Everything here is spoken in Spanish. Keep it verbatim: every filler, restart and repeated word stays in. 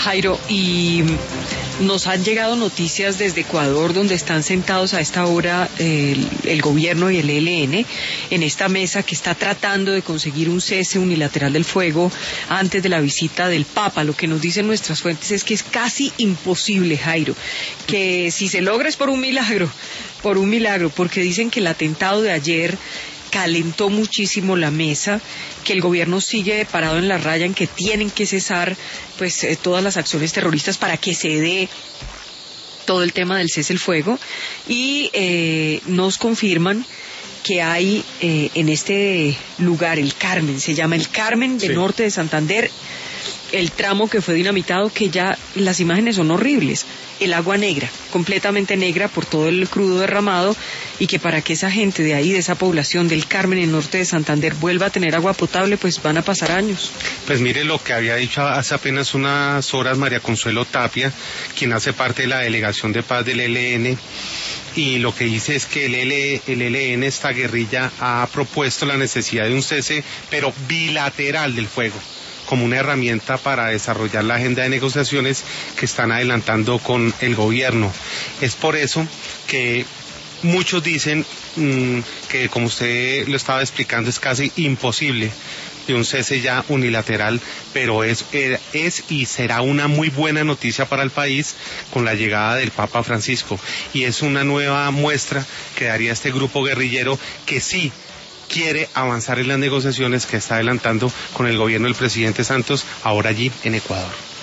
Jairo, y nos han llegado noticias desde Ecuador, donde están sentados a esta hora el, el gobierno y el E L N en esta mesa que está tratando de conseguir un cese unilateral del fuego antes de la visita del Papa. Lo que nos dicen nuestras fuentes es que es casi imposible, Jairo, que si se logra es por un milagro, por un milagro, porque dicen que el atentado de ayer calentó muchísimo la mesa, que el gobierno sigue parado en la raya en que tienen que cesar pues eh, todas las acciones terroristas para que se dé todo el tema del cese el fuego, y eh, nos confirman que hay eh, en este lugar, el Carmen, se llama el Carmen de sí. Norte de Santander, el tramo que fue dinamitado, que ya las imágenes son horribles, el agua negra, completamente negra por todo el crudo derramado, y que para que esa gente de ahí, de esa población del Carmen en Norte de Santander, vuelva a tener agua potable, pues van a pasar años. Pues mire lo que había dicho hace apenas unas horas María Consuelo Tapia, quien hace parte de la Delegación de Paz del E L N, y lo que dice es que el, L, el E L N, esta guerrilla, ha propuesto la necesidad de un cese, pero bilateral del fuego, como una herramienta para desarrollar la agenda de negociaciones que están adelantando con el gobierno. Es por eso que muchos dicen mmm, que, como usted lo estaba explicando, es casi imposible de un cese ya unilateral, pero es, es y será una muy buena noticia para el país con la llegada del Papa Francisco, y es una nueva muestra que daría este grupo guerrillero que sí quiere avanzar en las negociaciones que está adelantando con el gobierno del presidente Santos, ahora allí en Ecuador.